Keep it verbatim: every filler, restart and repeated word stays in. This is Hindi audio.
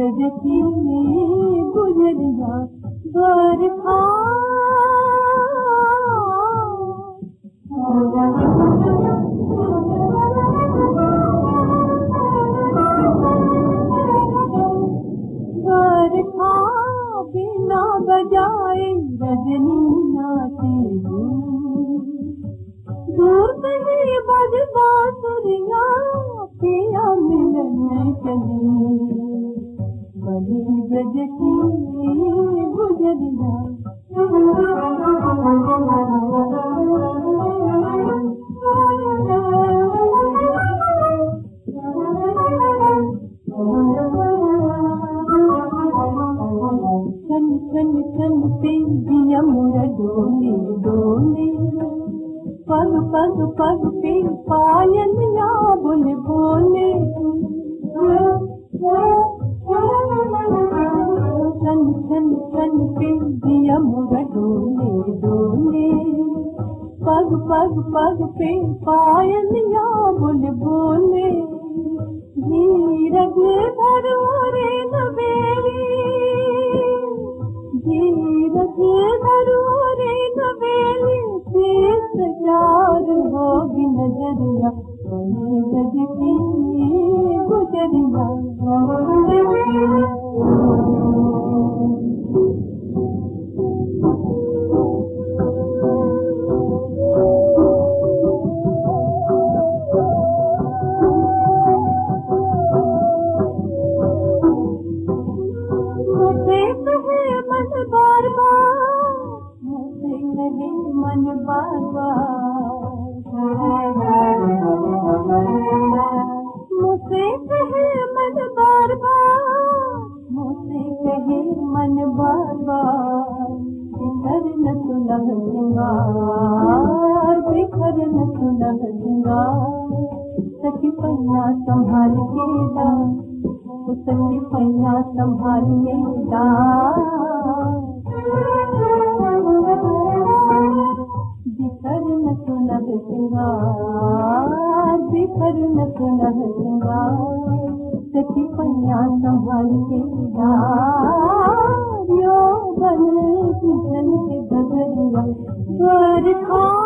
ब्रजती गुजरिया बरखा बरखा बिना बजाए रजनी नाची दूर कहीं बज बांसुरिया पिया मिलने चली बड़ी ब्रज की गुजरिया छन छन छन पे दिया मुरा डोले डोले पग पग पग पे पायल या बोले बोले छन छन छन पे दिया मुरा डोले डोले पग पग पग पे पायल या बोले बोले धीरज धरो रे नवेली धीरज धरो रे नवेली प्यार होगी नजरिया ब्रज की गुजरिया मन बार बार मुझसे कहे मन बार बार मुझसे कहे मन बार बार बिखर न सुलह सिंगार बिखर न सुलह सिंगार सखी पैया संभाल के दा सखी पैया संभाल के दा बिखर न सुलह सिंगार बिखर न सुलह सिंगार सखी पैया संभाल के यो बन किशन के बदरिया बरखा